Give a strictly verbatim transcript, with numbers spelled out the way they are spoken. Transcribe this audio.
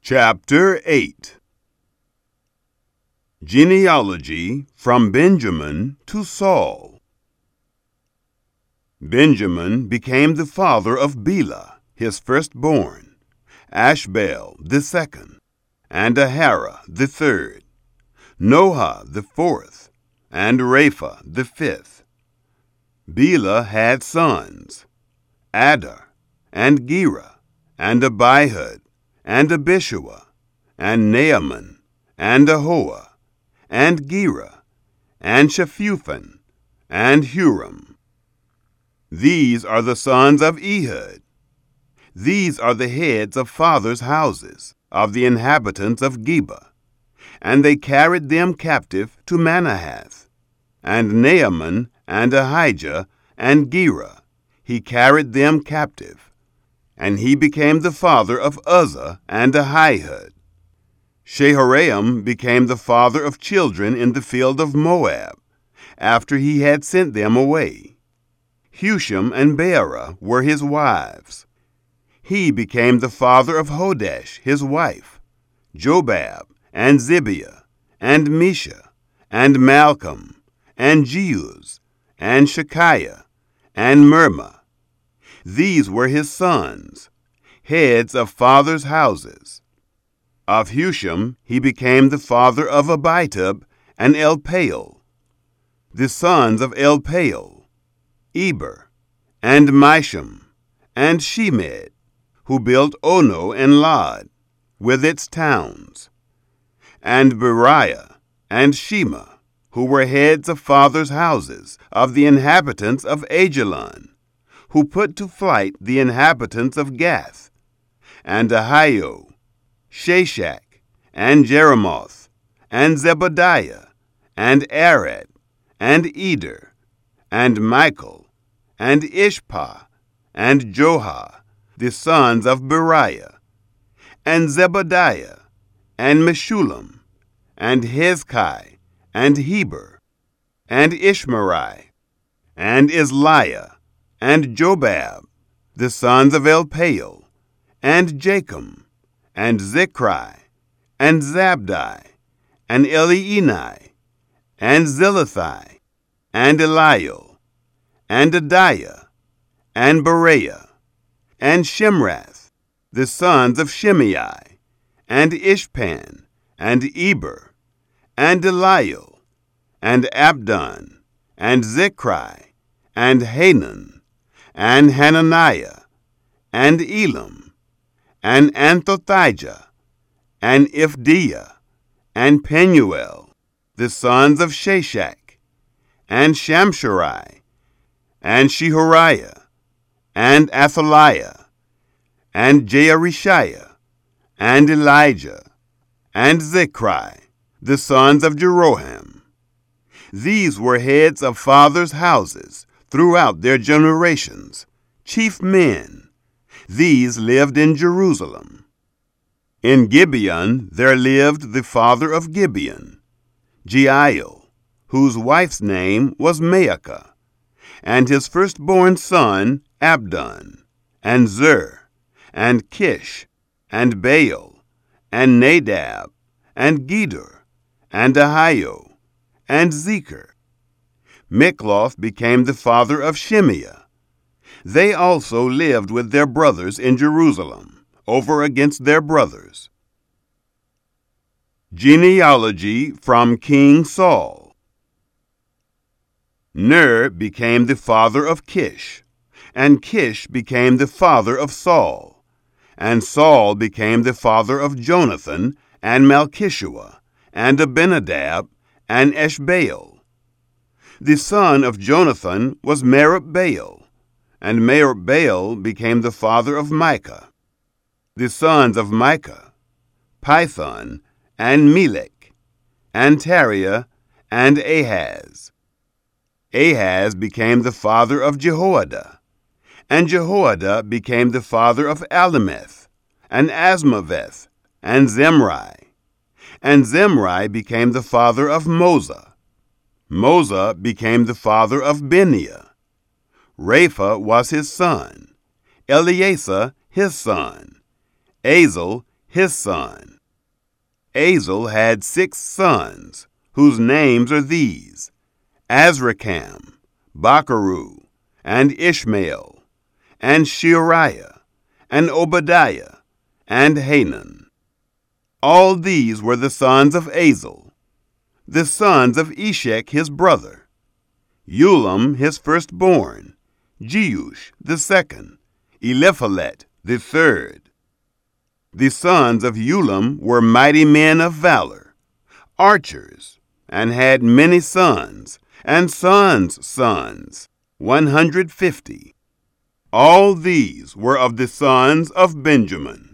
Chapter eight. Genealogy from Benjamin to Saul. Benjamin became the father of Bela, his firstborn, Ashbel the second, and Ahara the third, Noah the fourth, and Rapha the fifth. Bela had sons, Adar, and Gera, and Abihud, and Abishua, and Naaman, and Ahoah, and Gera, and Shephupan, and Huram. These are the sons of Ehud. These are the heads of fathers' houses, of the inhabitants of Geba. And they carried them captive to Manahath. And Naaman, and Ahijah, and Gera, he carried them captive. And he became the father of Uzzah and Ahihud. Shaharaim became the father of children in the field of Moab, after he had sent them away. Husham and Beerah were his wives. He became the father of Hodesh, his wife, Jobab, and Zibiah, and Misha, and Malcolm, and Jeuz, and Shekiah, and Mirma. These were his sons, heads of fathers' houses. Of Husham he became the father of Abitub and Elpaal. The sons of Elpaal, Eber, and Misham, and Shemed, who built Ono and Lod, with its towns, and Beriah, and Shema, who were heads of fathers' houses, of the inhabitants of Ajalon, who put to flight the inhabitants of Gath, and Ahio, Shashak, and Jeremoth, and Zebadiah, and Arad, and Eder, and Michael, and Ishpah, and Johah, the sons of Beriah, and Zebadiah, and Meshullam, and Hezkai, and Heber, and Ishmerai, and Isliah, and Jobab, the sons of Elpaal, and Jachem, and Zichri, and Zabdi, and Elienai, and Zilithai, and Eliel, and Adiah, and Bereah, and Shemrath, the sons of Shimei, and Ishpan, and Eber, and Eliel, and Abdon, and Zichri, and Hanan, and Hananiah, and Elam, and Anthothijah, and Ifdiah, and Penuel, the sons of Shashak, and Shamsherai, and Shehariah, and Athaliah, and Jearishiah, and Elijah, and Zichri, the sons of Jeroham. These were heads of fathers' houses throughout their generations, chief men. These lived in Jerusalem. In Gibeon there lived the father of Gibeon, Jeiel, whose wife's name was Maacah, and his firstborn son Abdon, and Zur, and Kish, and Baal, and Nadab, and Gedor, and Ahio, and Zecher. Mikloth became the father of Shimeah. They also lived with their brothers in Jerusalem, over against their brothers. Genealogy from King Saul. Ner became the father of Kish, and Kish became the father of Saul, and Saul became the father of Jonathan, and Malchishua, and Abinadab, and Eshbaal. The son of Jonathan was Merib-Baal, and Merib-Baal became the father of Micah. The sons of Micah, Python, and Melech, and Tariah, and Ahaz. Ahaz became the father of Jehoiada, and Jehoiada became the father of Alemeth, and Asmaveth, and Zemri. And Zemri became the father of Moza. Moza became the father of Beniah. Rapha was his son, Eleasah his son, Azel his son. Azel had six sons, whose names are these: Azrikam, Bacharu, and Ishmael, and Sheariah, and Obadiah, and Hanan. All these were the sons of Azel. The sons of Eshek his brother: Ulam his firstborn, Jeush the second, Eliphalet the third. The sons of Ulam were mighty men of valor, archers, and had many sons, and sons' sons, one hundred fifty. All these were of the sons of Benjamin.